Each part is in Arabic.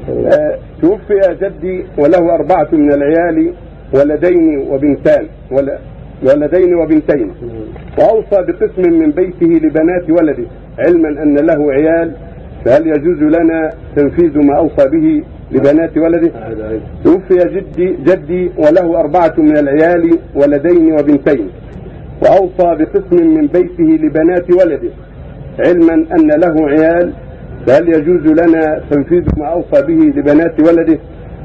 توفي جدي وله 4 من العيال ولدين وبنتين، وأوصى بقسم من بيته لبنات ولده، علما أن له عيال، فهل يجوز لنا تنفيذ ما أوصى به لبنات ولده؟ توفي جدي وله 4 من العيال ولدين وبنتين، وأوصى بقسم من بيته لبنات ولده، علما أن له عيال، فهل يجوز لنا تنفيذ ما أوصى به لبنات ولده؟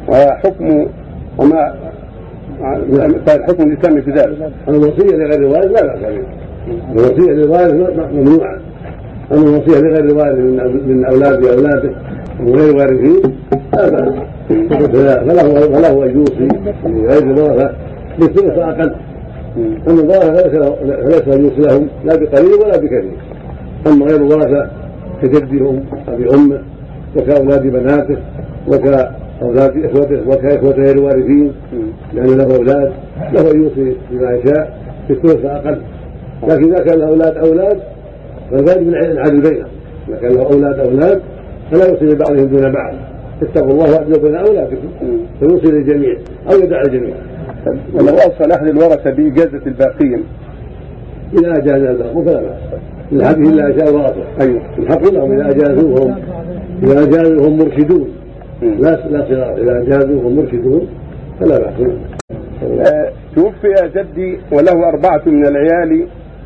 الحكم الإسلامي في ذلك. الوصية لغير الوالد لا بأس بها، الوصية للوالد ممنوعة، أما الوصية لغير الوالد من أولاده ومن غير وارثين لا بأس، فله أن يوصي لغير الورثة بالثلث أقل، أما الورثة فليس أن يوصي لهم لا بقليل ولا بكثير، أما غير الورثة كجدهم أبي أمه وكأولاد بناته وكأولاد إخوته وكإخوته غير الوارثين لأن له أولاد له أن يوصي بما يشاء بالثلث أقل، لكن إذا كان له أولاد فالواجب العدل بينهم، إذا كان له أولاد فلا يوصي لبعضهم دون بعض، اتقوا الله واعدلوا بين أولادكم، فيوصي للجميع أو يدع الجميع. ولو أوصى أحد الورثة بإجازة الباقين إذا أجاز الباقون فلا بأس، من حقه إلا أجاز ورثة، أيوه الحق لهم إذا أجازوا هم مرشدون، لا صراط، إذا أجازوا هم مرشدون فلا بأس. توفي جدي وله 4 من العيال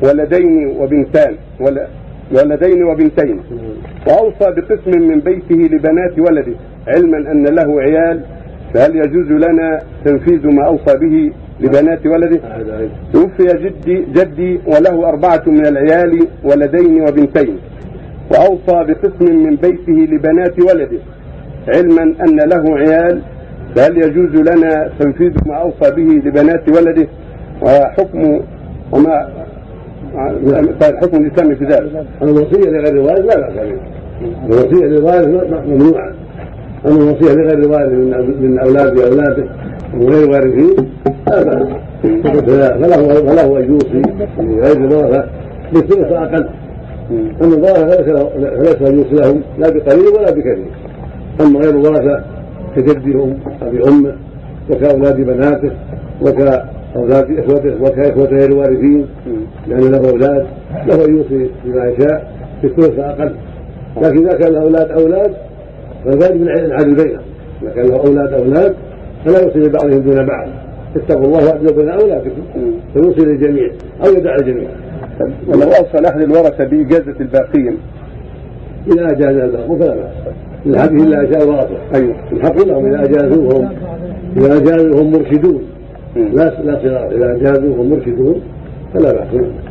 ولدين وبنتين، وأوصى بقسم من بيته لبنات ولده، علما أن له عيال، فهل يجوز لنا تنفيذ ما أوصى به لبنات ولده؟ توفي جدي وله 4 من العيال ولدين وبنتين، وأوصى بقسم من بيته لبنات ولده، علما أن له عيال، فهل يجوز لنا تنفيذ ما أوصى به لبنات ولده؟ الحكم الإسلامي في ذلك. الوصية لغير الوالد لا بأس بها، الوصية للوالد ممنوعة، أما الوصية لغير الوالد من أولاده ومن غير وارثين لا بأس، فله أن يوصي لغير الورثة بالثلث أقل، أما الورثة فليس أن يوصي لهم لا بقليل ولا بكثير، أما غير الورثة كجدهم أبي أمه وكأولاد بناته وكأولاد إخوته وكإخوته غير الوارثين لأن له أولاد له أن يوصي بما يشاء بالثلث أقل، لكن إذا كان له أولاد فالواجب العدل بينهم، إذا كان له أولاد فلا يوصي لبعضهم دون بعض، اتقوا الله واعدلوا بين أولادكم، فيوصي للجميع أو يدع الجميع. ولو أوصى أحد الورثة بإجازة الباقين إذا أجاز الباقون فلا بأس، من حقه إلا أجاز ورثة، أيوه الحق لهم إذا أجازوا هم مرشدون، لا صراط، إذا أجازوا هم مرشدون فلا بأس.